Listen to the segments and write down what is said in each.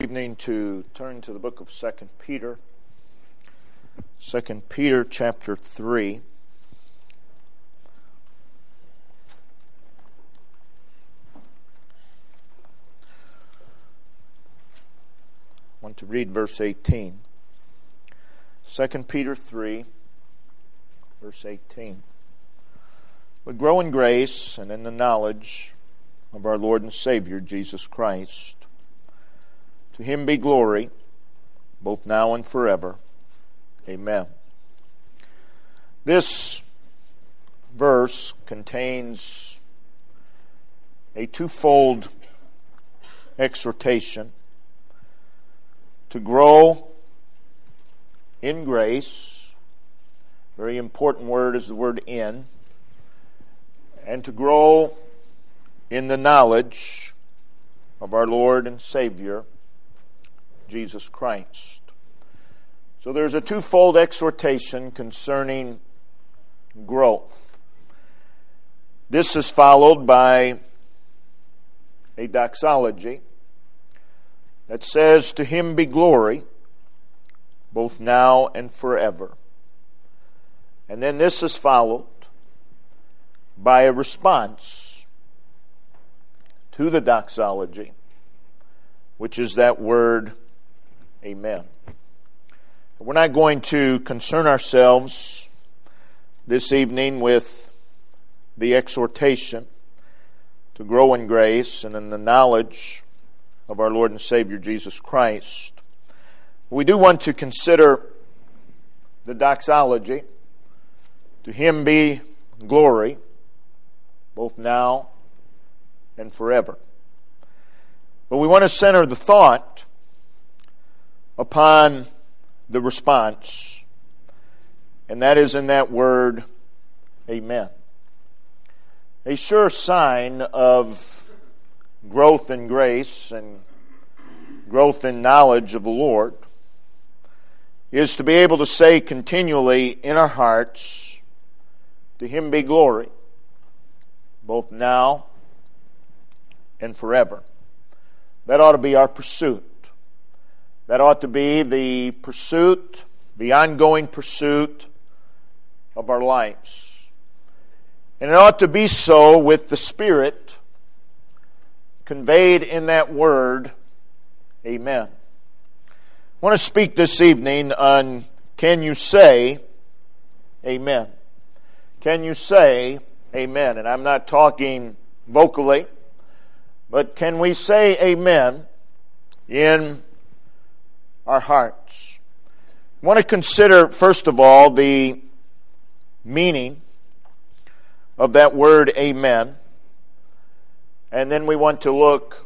evening to turn to the book of 2 Peter. 2 Peter chapter 3. I want to read verse 18. 2 Peter 3, verse 18. But grow in grace and in the knowledge of our Lord and Savior, Jesus Christ. To Him be glory, both now and forever. Amen. This verse contains a twofold exhortation to grow in grace. Very important word is the word in. And to grow in the knowledge of our Lord and Savior, Jesus Christ. So there's a twofold exhortation concerning growth. This is followed by a doxology that says, "To Him be glory, both now and forever." And then this is followed by a response to the doxology, which is that word, Amen. We're not going to concern ourselves this evening with the exhortation to grow in grace and in the knowledge of our Lord and Savior Jesus Christ. We do want to consider the doxology, "To Him be glory, both now and forever." But we want to center the thought upon the response, and that is in that word, Amen. A sure sign of growth in grace and growth in knowledge of the Lord is to be able to say continually in our hearts, "To Him be glory, both now and forever." That ought to be our pursuit. That ought to be the pursuit, the ongoing pursuit of our lives. And it ought to be so with the Spirit conveyed in that word, Amen. I want to speak this evening on, can you say Amen? Can you say Amen? And I'm not talking vocally, but can we say Amen in our hearts? I want to consider, first of all, the meaning of that word Amen. And then we want to look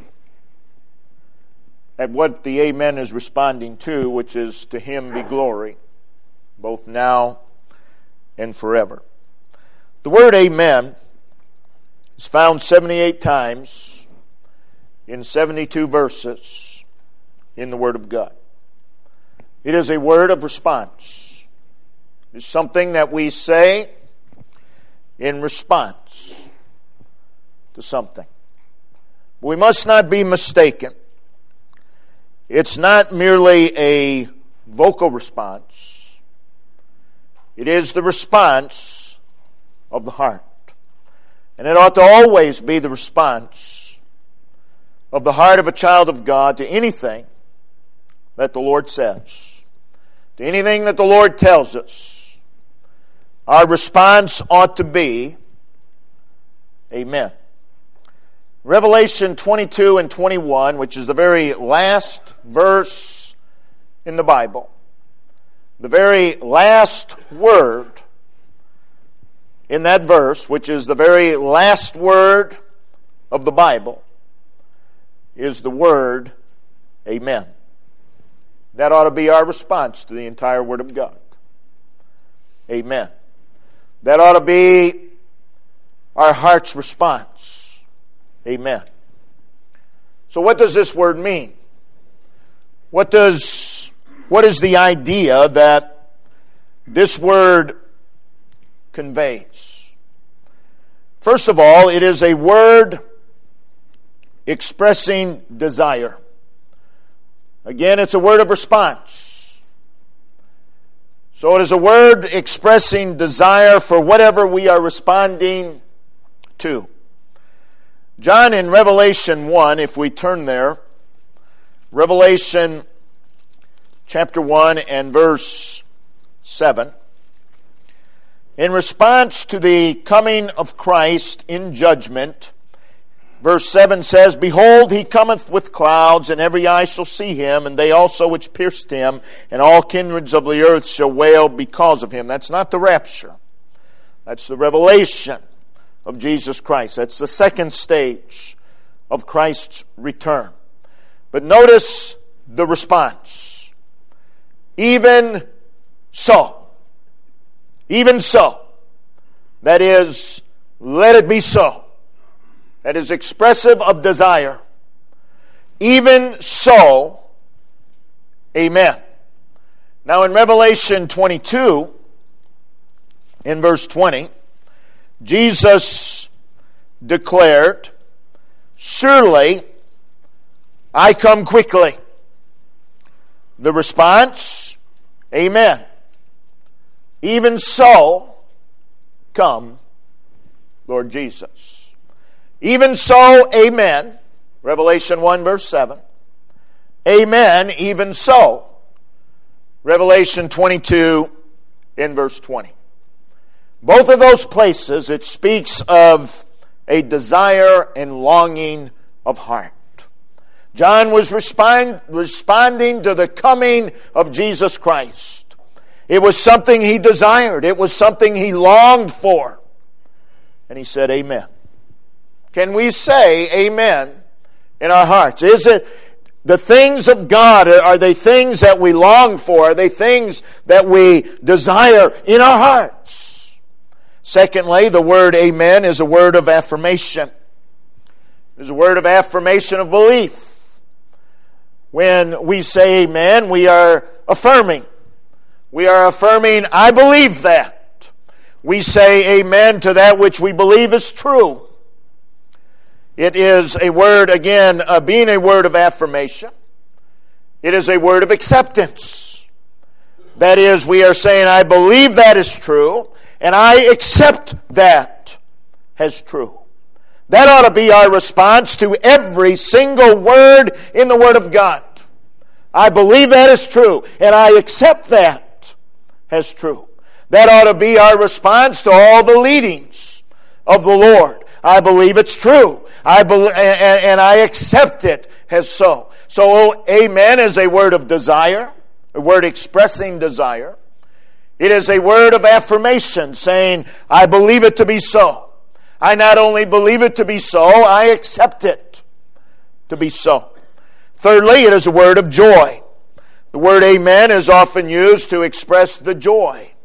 at what the Amen is responding to, which is, "To Him be glory, both now and forever." The word Amen is found 78 times in 72 verses in the Word of God. It is a word of response. It's something that we say in response to something. We must not be mistaken. It's not merely a vocal response. It is the response of the heart. And it ought to always be the response of the heart of a child of God to anything that the Lord says. To anything that the Lord tells us, our response ought to be, Amen. Revelation 22 and 21, which is the very last verse in the Bible, the very last word in that verse, which is the very last word of the Bible, is the word Amen. That ought to be our response to the entire Word of God. Amen. That ought to be our heart's response. Amen. So what does this word mean? What is the idea that this word conveys? First of all, it is a word expressing desire. Again, it's a word of response. So it is a word expressing desire for whatever we are responding to. John in Revelation 1, if we turn there, Revelation chapter 1 and verse 7. In response to the coming of Christ in judgment, verse 7 says, Behold, he cometh with clouds, and every eye shall see him, and they also which pierced him, and all kindreds of the earth shall wail because of him. That's not the rapture. That's the revelation of Jesus Christ. That's the second stage of Christ's return. But notice the response. Even so. Even so. That is, let it be so. That is expressive of desire. Even so, amen. Now in Revelation 22, in verse 20, Jesus declared, Surely I come quickly. The response, amen. Even so, come, Lord Jesus. Even so, amen. Revelation 1 verse 7. Amen, even so. Revelation 22 in verse 20. Both of those places, it speaks of a desire and longing of heart. John was responding to the coming of Jesus Christ. It was something he desired. It was something he longed for. And he said, Amen. Can we say amen in our hearts? Is it the things of God? Are they things that we long for? Are they things that we desire in our hearts? Secondly, the word amen is a word of affirmation. It is a word of affirmation of belief. When we say amen, we are affirming. We are affirming, I believe that. We say amen to that which we believe is true. It is a word, again, being a word of affirmation. It is a word of acceptance. That is, we are saying, I believe that is true, and I accept that as true. That ought to be our response to every single word in the Word of God. I believe that is true, and I accept that as true. That ought to be our response to all the leadings of the Lord. I believe it's true. And I accept it as so. So, amen is a word of desire, a word expressing desire. It is a word of affirmation, saying, I believe it to be so. I not only believe it to be so, I accept it to be so. Thirdly, it is a word of joy. The word amen is often used to express the joy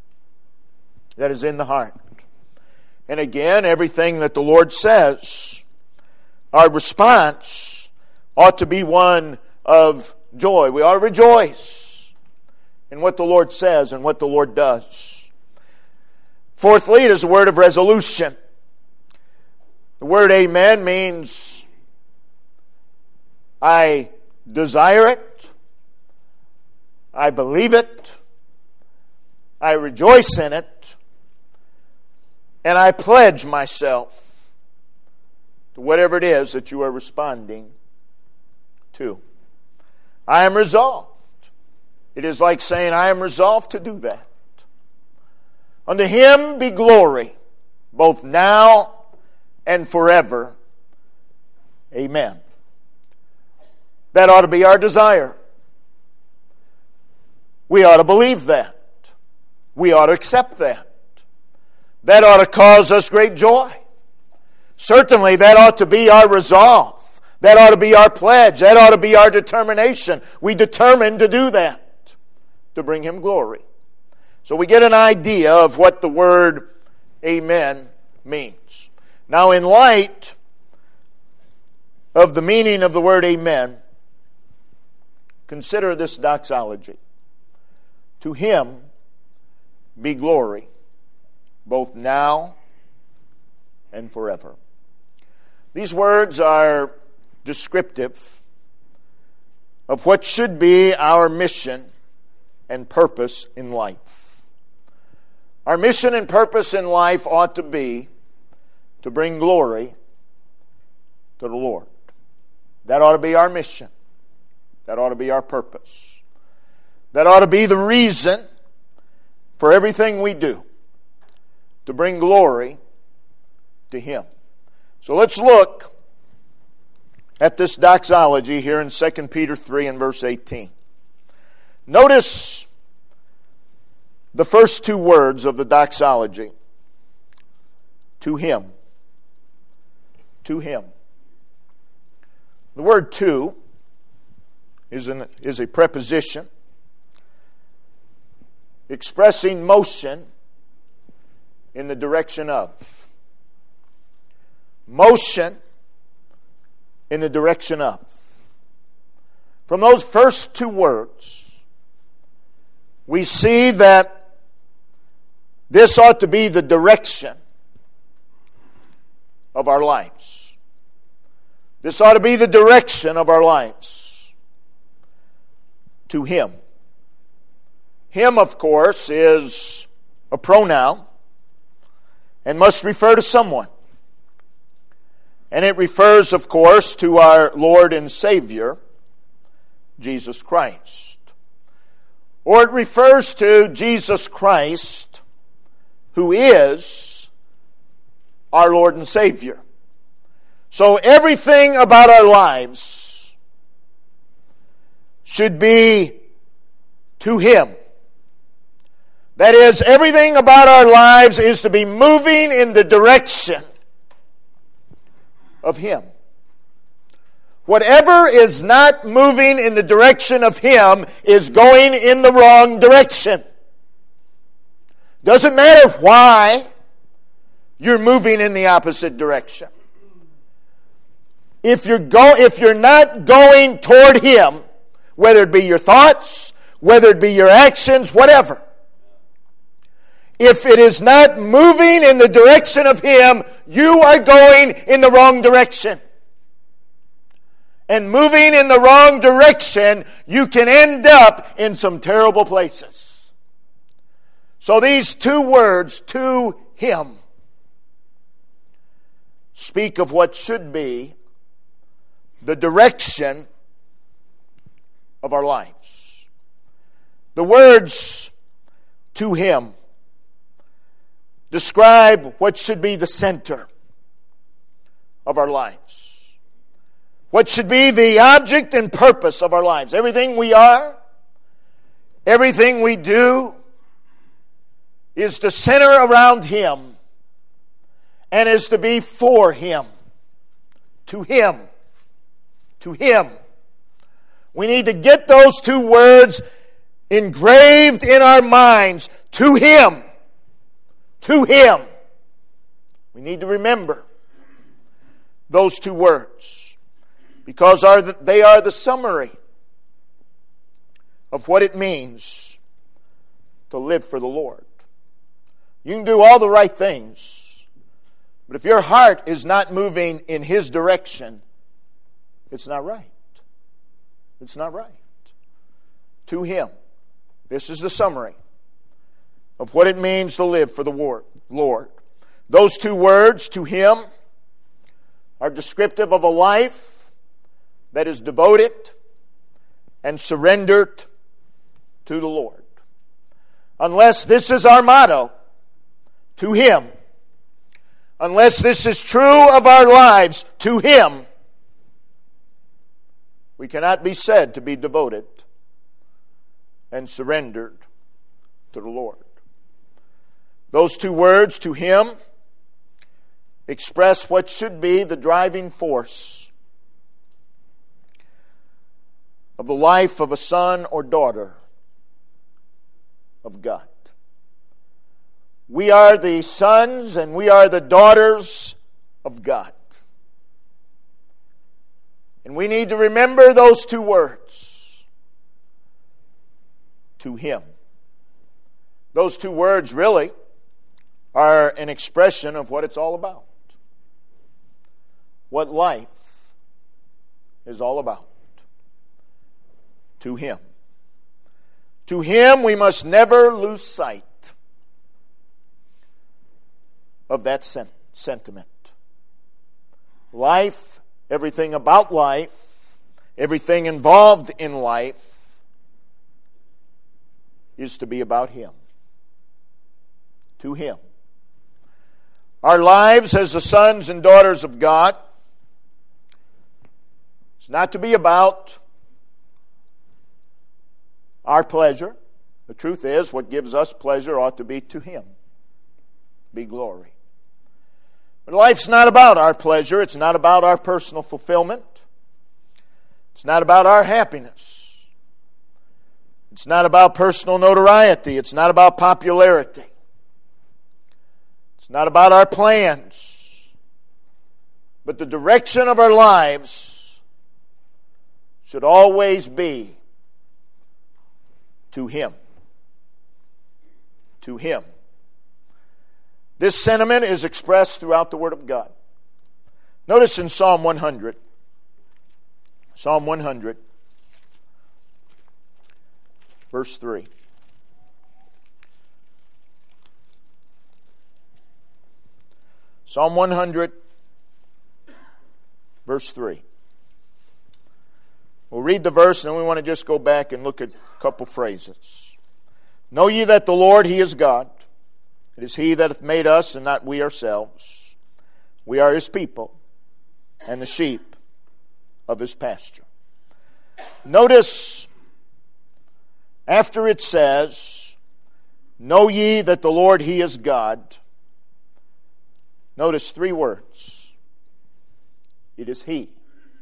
that is in the heart. And again, everything that the Lord says, our response ought to be one of joy. We ought to rejoice in what the Lord says and what the Lord does. Fourthly, it is a word of resolution. The word amen means I desire it, I believe it, I rejoice in it, and I pledge myself to whatever it is that you are responding to. I am resolved. It is like saying, I am resolved to do that. Unto Him be glory, both now and forever. Amen. That ought to be our desire. We ought to believe that. We ought to accept that. That ought to cause us great joy. Certainly that ought to be our resolve. That ought to be our pledge. That ought to be our determination. We determine to do that, to bring Him glory. So we get an idea of what the word amen means. Now, in light of the meaning of the word amen, consider this doxology. To Him be glory, both now and forever. These words are descriptive of what should be our mission and purpose in life. Our mission and purpose in life ought to be to bring glory to the Lord. That ought to be our mission. That ought to be our purpose. That ought to be the reason for everything we do, to bring glory to Him. So let's look at this doxology here in 2 Peter 3 and verse 18. Notice the first two words of the doxology. To Him. To Him. The word to is a preposition expressing motion in the direction of. Motion in the direction of. From those first two words, we see that this ought to be the direction of our lives. This ought to be the direction of our lives. To Him. Him, of course, is a pronoun and must refer to someone. And it refers, of course, to our Lord and Savior, Jesus Christ. Or it refers to Jesus Christ, who is our Lord and Savior. So everything about our lives should be to Him. That is, everything about our lives is to be moving in the direction of Him. Whatever is not moving in the direction of Him is going in the wrong direction. Doesn't matter why you're moving in the opposite direction. If you're not going toward Him, whether it be your thoughts, whether it be your actions, whatever, if it is not moving in the direction of Him, you are going in the wrong direction. And moving in the wrong direction, you can end up in some terrible places. So these two words, to Him, speak of what should be the direction of our lives. The words, to Him, describe what should be the center of our lives. What should be the object and purpose of our lives. Everything we are, everything we do, is to center around Him and is to be for Him. To Him. To Him. We need to get those two words engraved in our minds. To Him. To Him. We need to remember those two words because they are the summary of what it means to live for the Lord. You can do all the right things, but if your heart is not moving in His direction, it's not right. It's not right. To Him. This is the summary of what it means to live for the Lord. Those two words, to Him, are descriptive of a life that is devoted and surrendered to the Lord. Unless this is our motto, to Him, unless this is true of our lives, to Him, we cannot be said to be devoted and surrendered to the Lord. Those two words, to Him, express what should be the driving force of the life of a son or daughter of God. We are the sons and we are the daughters of God. And we need to remember those two words. To Him. Those two words really are an expression of what it's all about. What life is all about. To Him. To Him we must never lose sight of that sentiment. Life, everything about life, everything involved in life is to be about Him. To Him. Our lives as the sons and daughters of God is not to be about our pleasure. The truth is, what gives us pleasure ought to be to Him. Be glory. But life's not about our pleasure. It's not about our personal fulfillment. It's not about our happiness. It's not about personal notoriety. It's not about popularity. It's not about our plans. But the direction of our lives should always be to Him. To Him. This sentiment is expressed throughout the Word of God. Notice in Psalm 100. Psalm 100, verse 3. Psalm 100, verse 3. We'll read the verse and then we want to just go back and look at a couple phrases. Know ye that the Lord, He is God. It is He that hath made us, and not we ourselves. We are His people, and the sheep of His pasture. Notice, after it says, know ye that the Lord, He is God. Notice three words. It is He.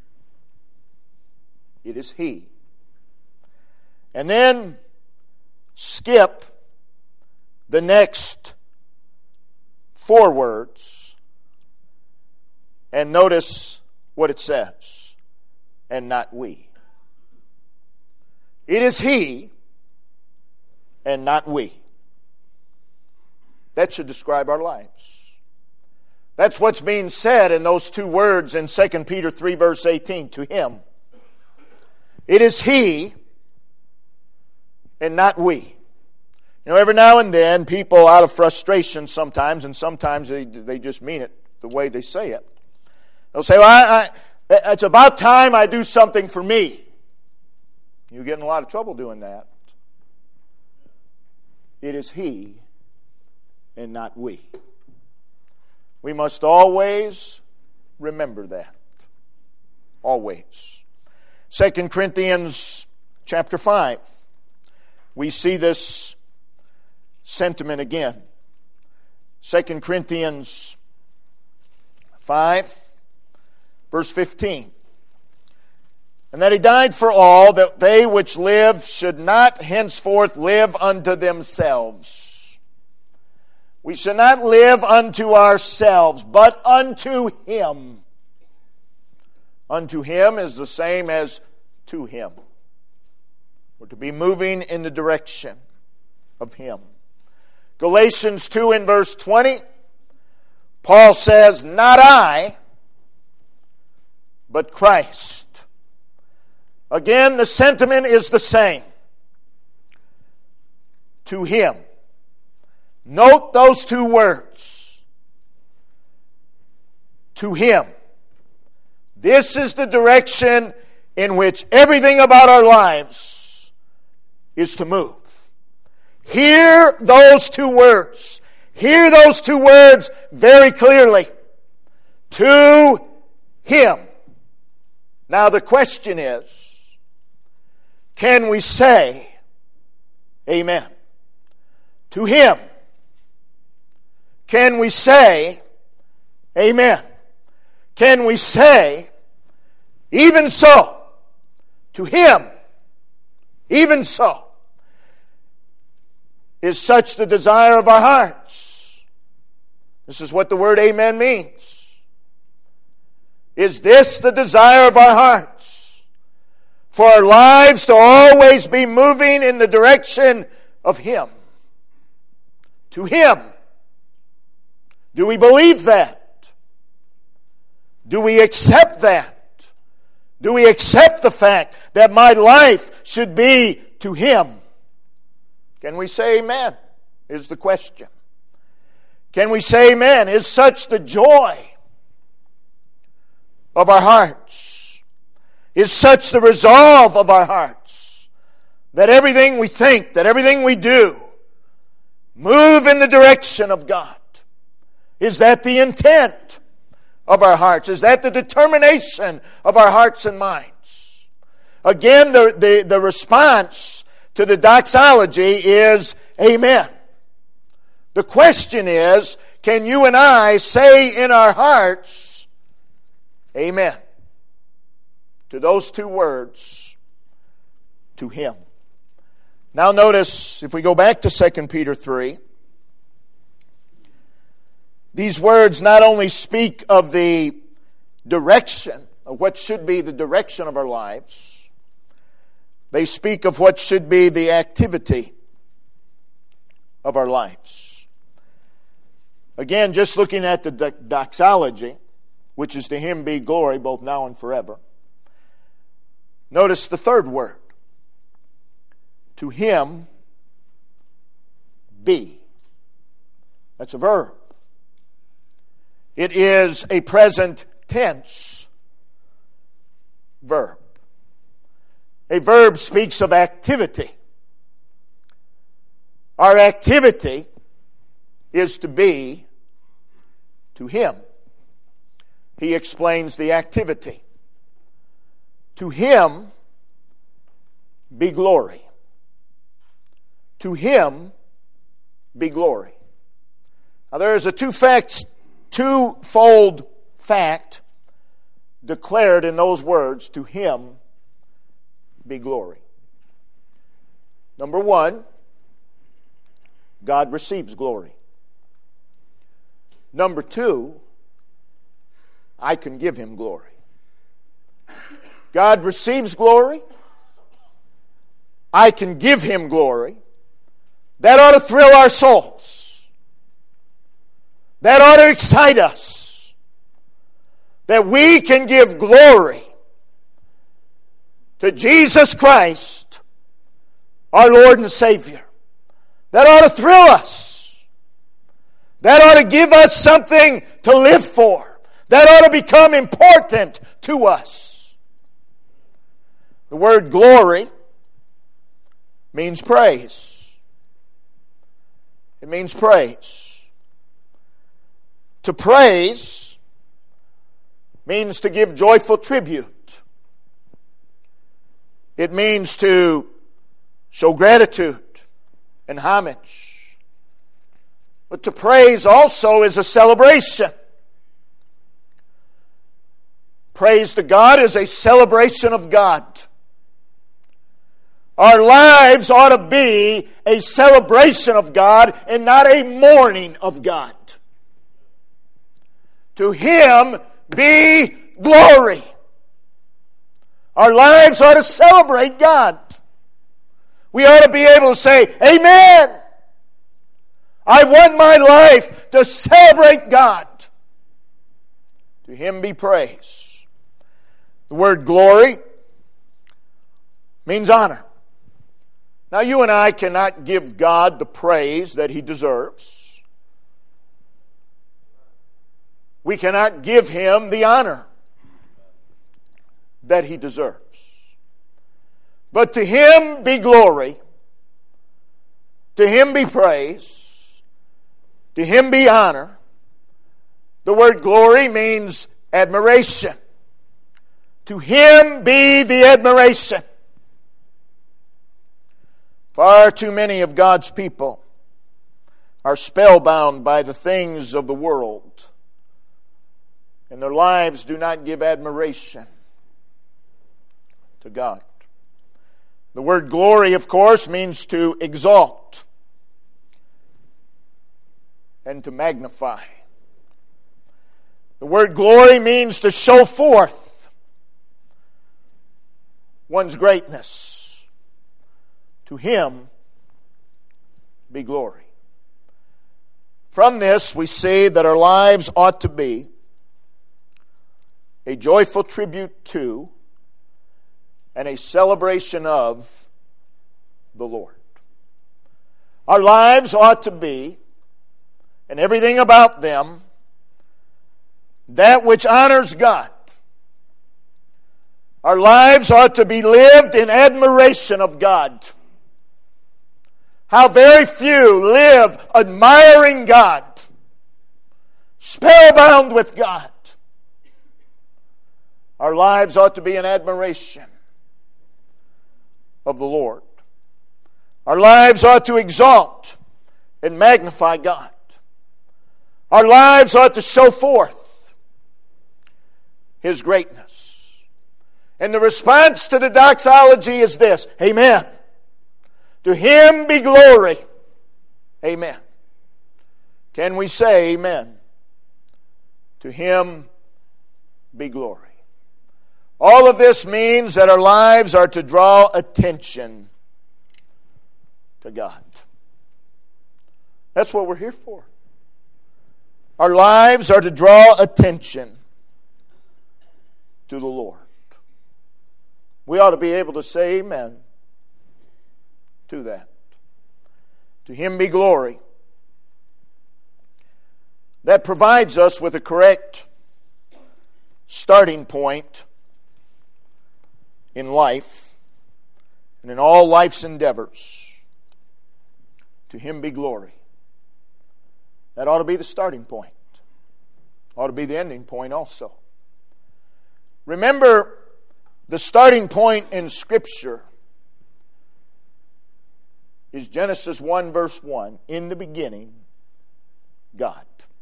It is He. And then skip the next 4 words and notice what it says. And not we. It is He and not we. That should describe our lives. That's what's being said in those 2 words in 2 Peter 3 verse 18. To Him. It is He and not we. You know, every now and then, people out of frustration sometimes, and sometimes they just mean it the way they say it. They'll say, well, it's about time I do something for me. You get in a lot of trouble doing that. It is He and not we. We must always remember that. Always. 2 Corinthians chapter 5. We see this sentiment again. 2 Corinthians 5, verse 15. And that He died for all, that they which live should not henceforth live unto themselves. We should not live unto ourselves, but unto Him. Unto Him is the same as to Him. We're to be moving in the direction of Him. Galatians 2 in verse 20, Paul says, not I, but Christ. Again, the sentiment is the same. To Him. Note those 2 words. To Him. This is the direction in which everything about our lives is to move. Hear those 2 words. Hear those 2 words very clearly. To Him. Now the question is, can we say amen? To Him. Can we say amen? Can we say, even so, to Him, even so, is such the desire of our hearts? This is what the word amen means. Is this the desire of our hearts? For our lives to always be moving in the direction of Him. To Him. Do we believe that? Do we accept that? Do we accept the fact that my life should be to Him? Can we say amen? Is the question. Can we say amen? Is such the joy of our hearts? Is such the resolve of our hearts that everything we think, that everything we do, move in the direction of God? Is that the intent of our hearts? Is that the determination of our hearts and minds? Again, the response to the doxology is amen. The question is, can you and I say in our hearts, amen, to those two words, to Him? Now notice, if we go back to 2 Peter 3, these words not only speak of the direction, of what should be the direction of our lives, they speak of what should be the activity of our lives. Again, just looking at the doxology, which is to Him be glory both now and forever. Notice the third word. To Him be. That's a verb. It is a present tense verb. A verb speaks of activity. Our activity is to be to Him. He explains the activity. To Him be glory. To Him be glory. Now there is a twofold fact declared in those words, to Him be glory. Number one, God receives glory. Number two, I can give Him glory. God receives glory. I can give Him glory. That ought to thrill our souls. That ought to excite us. That we can give glory to Jesus Christ, our Lord and Savior. That ought to thrill us. That ought to give us something to live for. That ought to become important to us. The word glory means praise. It means praise. To praise means to give joyful tribute. It means to show gratitude and homage. But to praise also is a celebration. Praise to God is a celebration of God. Our lives ought to be a celebration of God and not a mourning of God. To Him be glory. Our lives ought to celebrate God. We ought to be able to say, amen. I want my life to celebrate God. To Him be praise. The word glory means honor. Now you and I cannot give God the praise that He deserves. We cannot give Him the honor that He deserves. But to Him be glory. To Him be praise. To Him be honor. The word glory means admiration. To Him be the admiration. Far too many of God's people are spellbound by the things of the world, and their lives do not give admiration to God. The word glory, of course, means to exalt and to magnify. The word glory means to show forth one's greatness. To Him be glory. From this, we see that our lives ought to be a joyful tribute to and a celebration of the Lord. Our lives ought to be, and everything about them, that which honors God. Our lives ought to be lived in admiration of God. How very few live admiring God, spellbound with God. Our lives ought to be in admiration of the Lord. Our lives ought to exalt and magnify God. Our lives ought to show forth His greatness. And the response to the doxology is this: Amen. To Him be glory. Amen. Can we say amen? To Him be glory. All of this means that our lives are to draw attention to God. That's what we're here for. Our lives are to draw attention to the Lord. We ought to be able to say amen to that. To Him be glory. That provides us with a correct starting point in life and in all life's endeavors. To Him be glory. That ought to be the starting point. Ought to be the ending point also. Remember, the starting point in Scripture is Genesis 1 verse 1. In the beginning, God.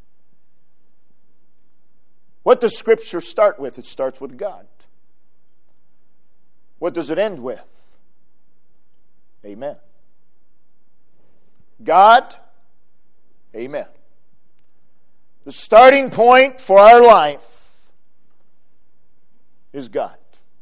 What does Scripture start with? It starts with God. What does it end with? Amen. God, amen. The starting point for our life is God.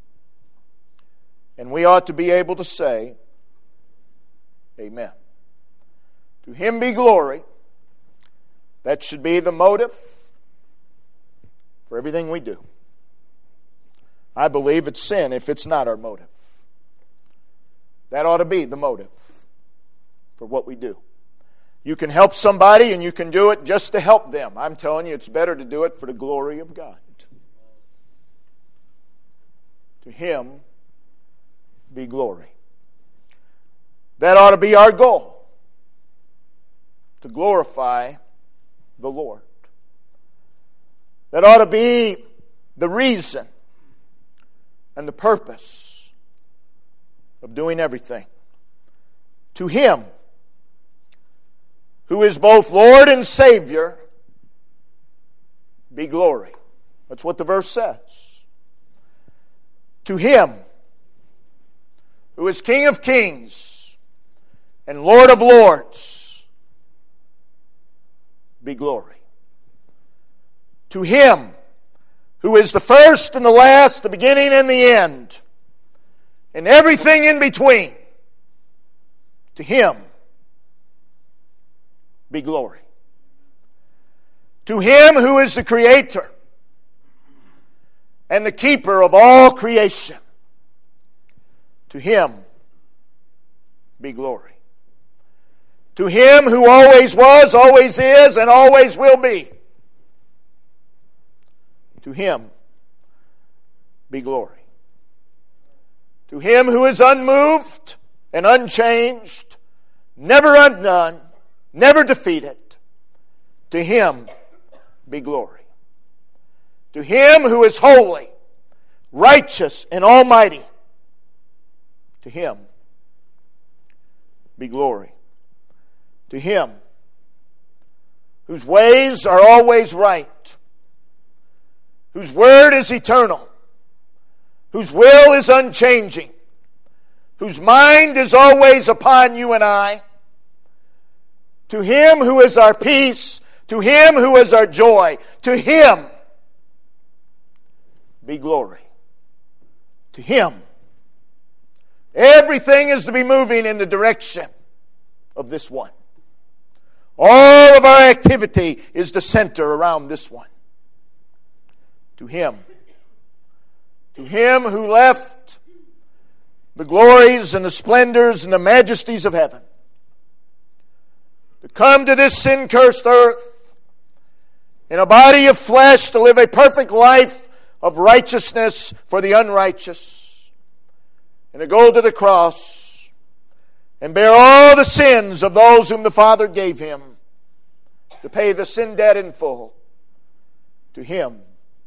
And we ought to be able to say, amen. To Him be glory. That should be the motive for everything we do. I believe it's sin if it's not our motive. That ought to be the motive for what we do. You can help somebody and you can do it just to help them. I'm telling you, it's better to do it for the glory of God. To Him be glory. That ought to be our goal. To glorify the Lord. That ought to be the reason and the purpose of doing everything. To Him, who is both Lord and Savior, be glory. That's what the verse says. To Him, who is King of kings and Lord of lords, be glory. To Him, who is the first and the last, the beginning and the end, and everything in between, to Him be glory. To Him who is the Creator and the keeper of all creation, to Him be glory. To Him who always was, always is, and always will be, to Him be glory. To Him who is unmoved and unchanged, never undone, never defeated, to Him be glory. To Him who is holy, righteous, and almighty, to Him be glory. To Him whose ways are always right, whose word is eternal, whose will is unchanging, whose mind is always upon you and I, to Him who is our peace, to Him who is our joy, to Him be glory. To Him. Everything is to be moving in the direction of this one. All of our activity is to center around this one. To Him. To Him who left the glories and the splendors and the majesties of heaven, to come to this sin-cursed earth in a body of flesh to live a perfect life of righteousness for the unrighteous, and to go to the cross and bear all the sins of those whom the Father gave Him, to pay the sin debt in full. To Him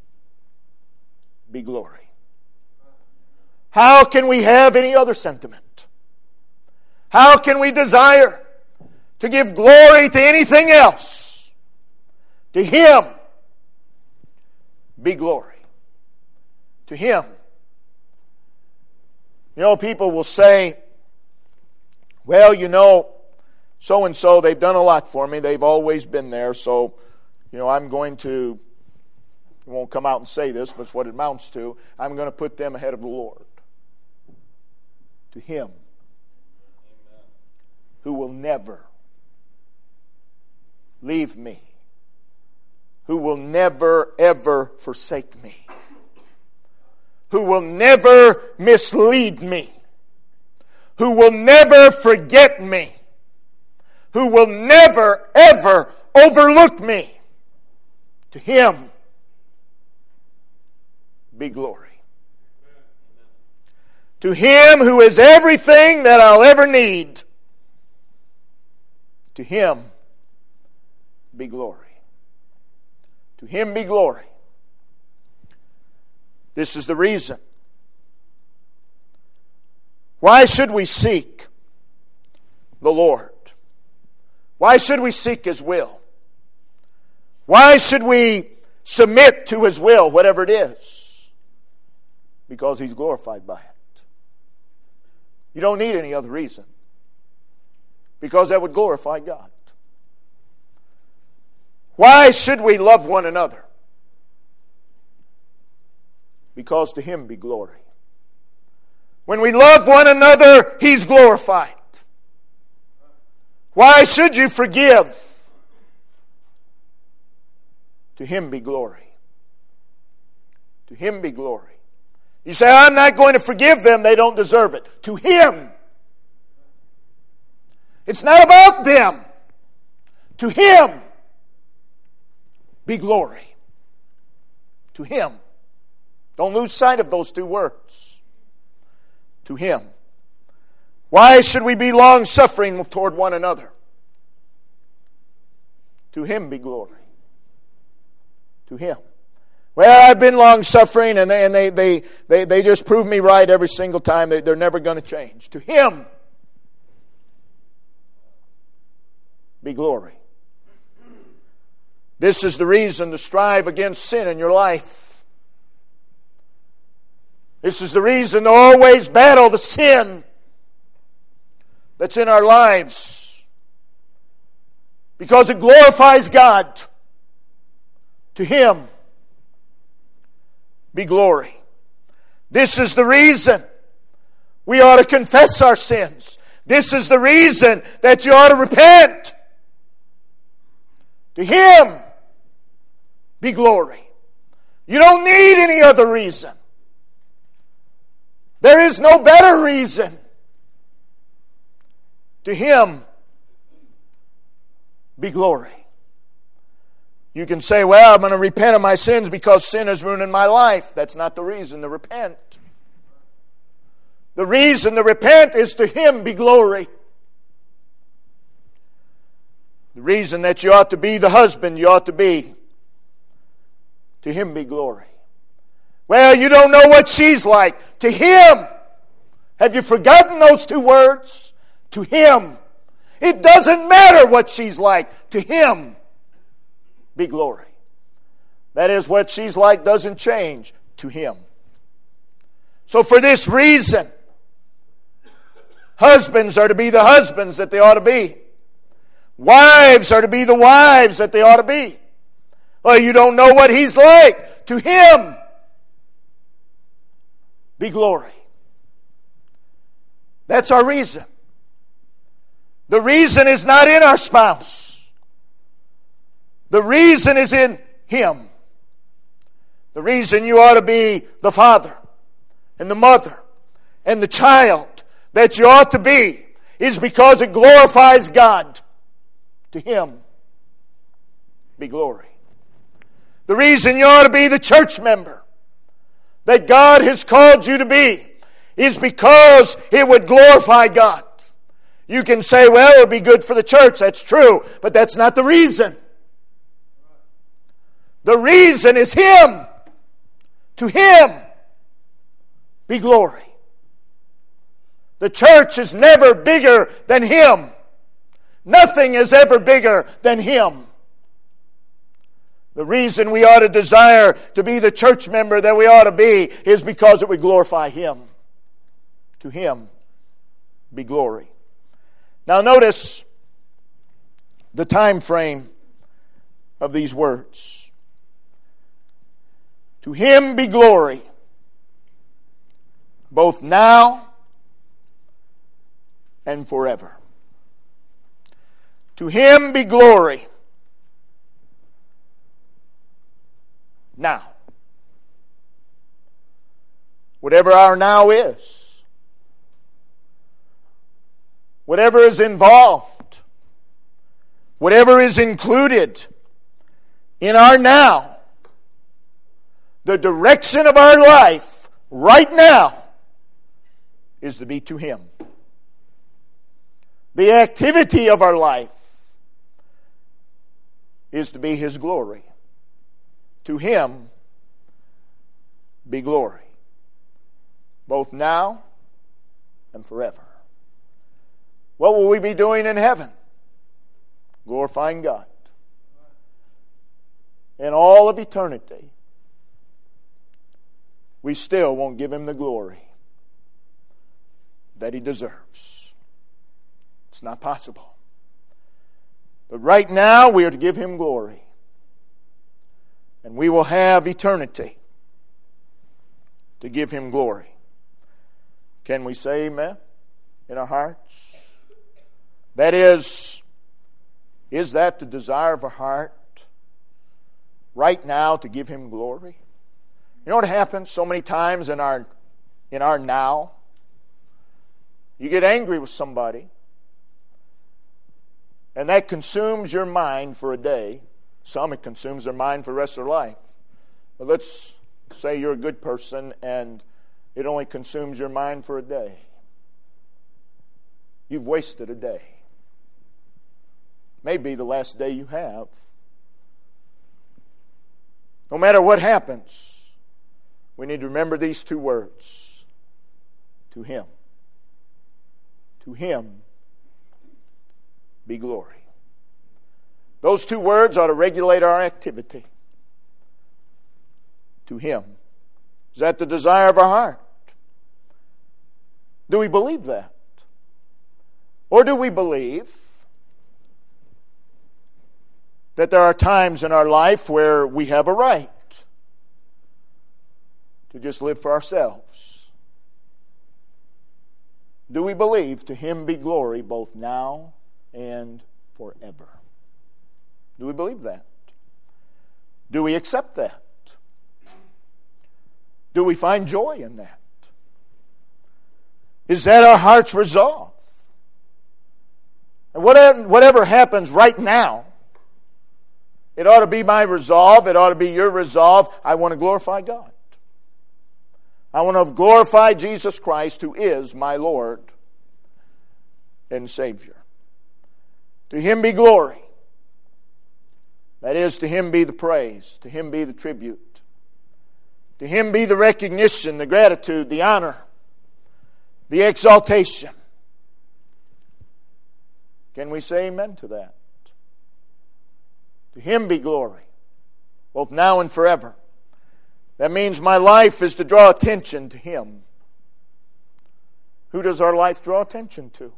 be glory. How can we have any other sentiment? How can we desire to give glory to anything else? To Him be glory. To Him. You know, people will say, well, you know, so-and-so, they've done a lot for me. They've always been there, so, you know, I'm going to, I won't come out and say this, but it's what it amounts to, I'm going to put them ahead of the Lord. To Him who will never leave me, who will never, ever forsake me, who will never mislead me, who will never forget me, who will never, ever overlook me. To Him be glory. To Him who is everything that I'll ever need. To Him be glory. To Him be glory. This is the reason. Why should we seek the Lord? Why should we seek His will? Why should we submit to His will, whatever it is? Because He's glorified by it. You don't need any other reason. Because that would glorify God. Why should we love one another? Because to Him be glory. When we love one another, He's glorified. Why should you forgive? To Him be glory. To Him be glory. You say, I'm not going to forgive them, they don't deserve it. To Him. It's not about them. To Him be glory. To Him. Don't lose sight of those two words. To Him. Why should we be long-suffering toward one another? To Him be glory. To Him. Well, I've been long-suffering and they just prove me right every single time. They're never going to change. To Him be glory. This is the reason to strive against sin in your life. This is the reason to always battle the sin that's in our lives. Because it glorifies God. To Him be glory. This is the reason we ought to confess our sins. This is the reason that you ought to repent. To Him be glory. You don't need any other reason. There is no better reason. To Him be glory. You can say, well, I'm going to repent of my sins because sin is ruining my life. That's not the reason to repent. The reason to repent is to Him be glory. The reason that you ought to be the husband you ought to be. To Him be glory. Well, you don't know what she's like. To Him. Have you forgotten those two words? To Him. It doesn't matter what she's like. To Him be glory. That is, what she's like doesn't change. To Him. So for this reason, husbands are to be the husbands that they ought to be. Wives are to be the wives that they ought to be. Well, you don't know what he's like. To Him be glory. That's our reason. The reason is not in our spouse. The reason is in Him. The reason you ought to be the father and the mother and the child that you ought to be is because it glorifies God. To Him be glory. The reason you ought to be the church member that God has called you to be is because it would glorify God. You can say, well, it would be good for the church. That's true, but that's not the reason. The reason is Him. To Him be glory. The church is never bigger than Him. Nothing is ever bigger than Him. The reason we ought to desire to be the church member that we ought to be is because it would glorify Him. To Him be glory. Now notice the time frame of these words. To Him be glory, both now and forever. To Him be glory now. Whatever our now is, whatever is involved, whatever is included in our now, the direction of our life right now is to be to Him. The activity of our life is to be His glory. To Him be glory, both now and forever. What will we be doing in heaven? Glorifying God. In all of eternity, we still won't give Him the glory that He deserves. It's not possible. But right now, we are to give Him glory. And we will have eternity to give Him glory. Can we say amen in our hearts? That is that the desire of our heart right now to give Him glory? You know what happens so many times in our now? You get angry with somebody, and that consumes your mind for a day. Some, it consumes their mind for the rest of their life. But let's say you're a good person and it only consumes your mind for a day. You've wasted a day. Maybe the last day you have. No matter what happens, we need to remember these two words. To Him. To Him be glory. Those two words ought to regulate our activity. To Him. Is that the desire of our heart? Do we believe that? Or do we believe that there are times in our life where we have a right to just live for ourselves? Do we believe to Him be glory both now and forever? Do we believe that? Do we accept that? Do we find joy in that? Is that our heart's resolve? And whatever happens right now, it ought to be my resolve. It ought to be your resolve. I want to glorify God. I want to glorify Jesus Christ, who is my Lord and Savior. To Him be glory. That is, to Him be the praise. To Him be the tribute. To Him be the recognition, the gratitude, the honor, the exaltation. Can we say amen to that? To Him be glory, both now and forever. That means my life is to draw attention to Him. Who does our life draw attention to?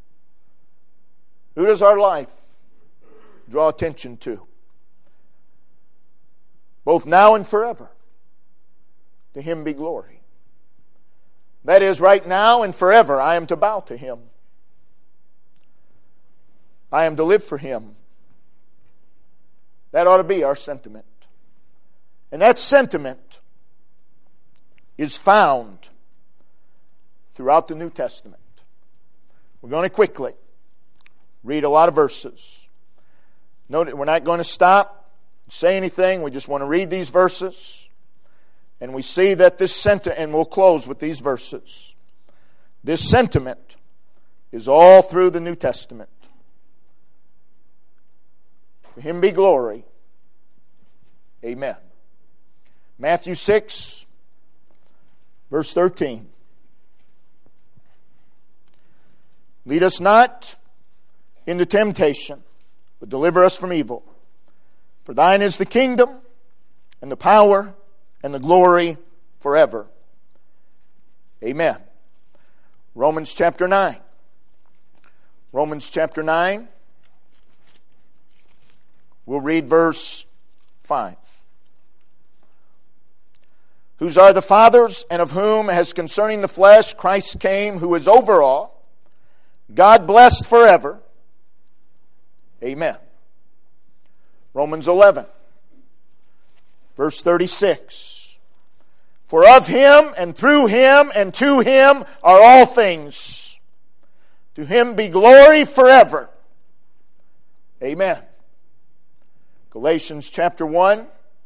Who does our life draw attention to? Both now and forever. To Him be glory. That is, right now and forever, I am to bow to Him. I am to live for Him. That ought to be our sentiment. And that sentiment is found throughout the New Testament. We're going to quickly read a lot of verses. Note, we're not going to stop, say anything. We just want to read these verses. And we see that this sentiment, and we'll close with these verses. This sentiment is all through the New Testament. To Him be glory. Amen. Matthew 6, verse 13. Lead us not into temptation, but deliver us from evil. For thine is the kingdom, and the power, and the glory forever. Amen. Romans chapter 9. Romans chapter 9. We'll read verse 5. Whose are the fathers, and of whom, as concerning the flesh, Christ came, who is over all, God blessed forever. Amen. Romans 11, verse 36. For of Him, and through Him, and to Him are all things. To Him be glory forever. Amen. Galatians chapter 1,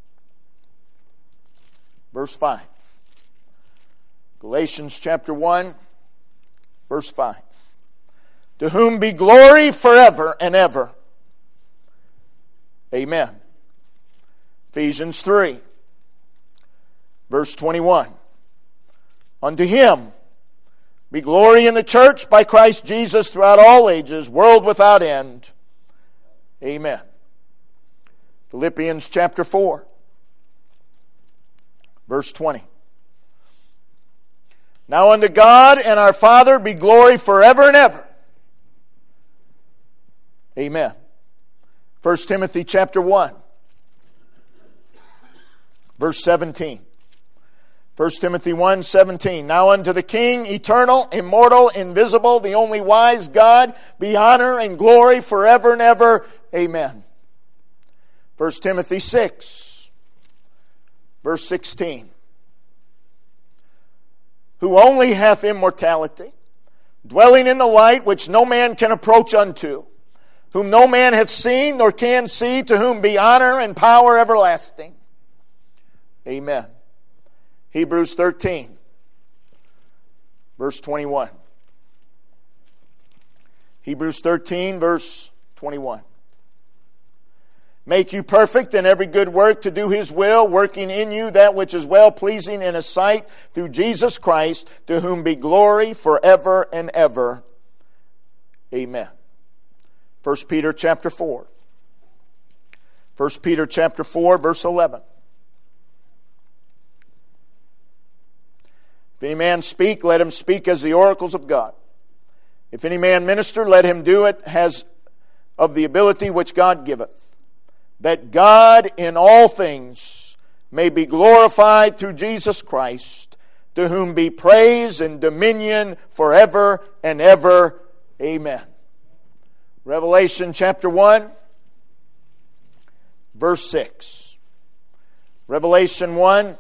verse 5. Galatians chapter 1, verse 5. To whom be glory forever and ever. Amen. Ephesians 3, verse 21. Unto Him be glory in the church by Christ Jesus throughout all ages, world without end. Amen. Philippians chapter 4, verse 20. Now unto God and our Father be glory forever and ever. Amen. 1 Timothy chapter 1, verse 17. 1 Timothy 1:17. Now unto the King, eternal, immortal, invisible, the only wise God, be honor and glory forever and ever. Amen. 1 Timothy 6, verse 16. Who only hath immortality, dwelling in the light which no man can approach unto, whom no man hath seen nor can see, to whom be honor and power everlasting. Amen. Hebrews 13, verse 21. Hebrews 13, verse 21. Make you perfect in every good work to do His will, working in you that which is well-pleasing in His sight, through Jesus Christ, to whom be glory forever and ever. Amen. 1 Peter chapter 4. 1 Peter chapter 4, verse 11. If any man speak, let him speak as the oracles of God. If any man minister, let him do it as of the ability which God giveth, that God in all things may be glorified through Jesus Christ, to whom be praise and dominion forever and ever. Amen. Revelation chapter 1, verse 6. Revelation 1,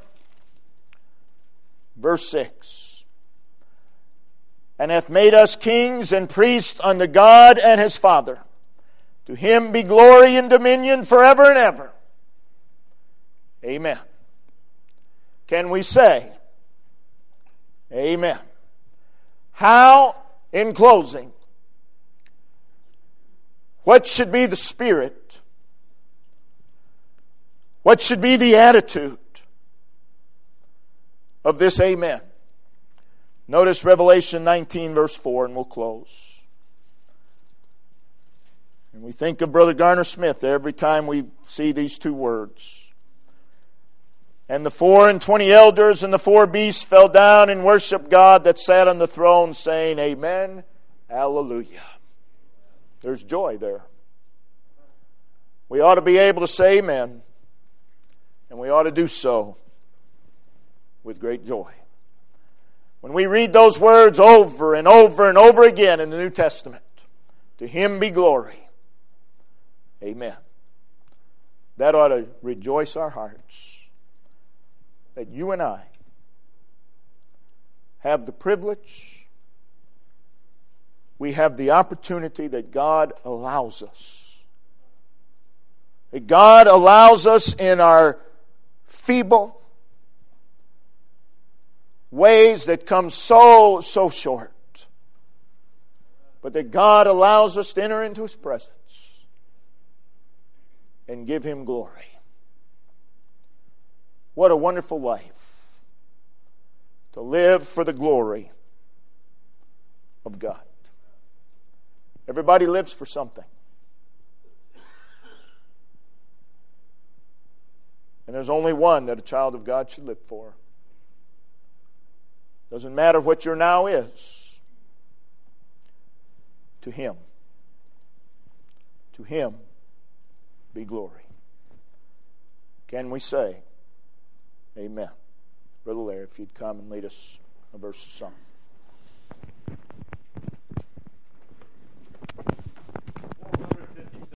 verse 6. And hath made us kings and priests unto God and His Father. To Him be glory and dominion forever and ever. Amen. Can we say, Amen? How, in closing, what should be the spirit? What should be the attitude of this Amen? Notice Revelation 19, verse 4, and we'll close. And we think of Brother Garner Smith every time we see these two words. And the 24 elders and the 4 beasts fell down and worshiped God that sat on the throne, saying, Amen, Hallelujah. There's joy there. We ought to be able to say amen, and we ought to do so with great joy. When we read those words over and over and over again in the New Testament, to Him be glory. Amen. That ought to rejoice our hearts that you and I have the privilege we have the opportunity that God allows us. That God allows us in our feeble ways that come so short. But that God allows us to enter into His presence and give Him glory. What a wonderful life to live for the glory of God. Everybody lives for something. And there's only one that a child of God should live for. Doesn't matter what your now is. To Him be glory. Can we say, Amen? Brother Larry, if you'd come and lead us a verse of song.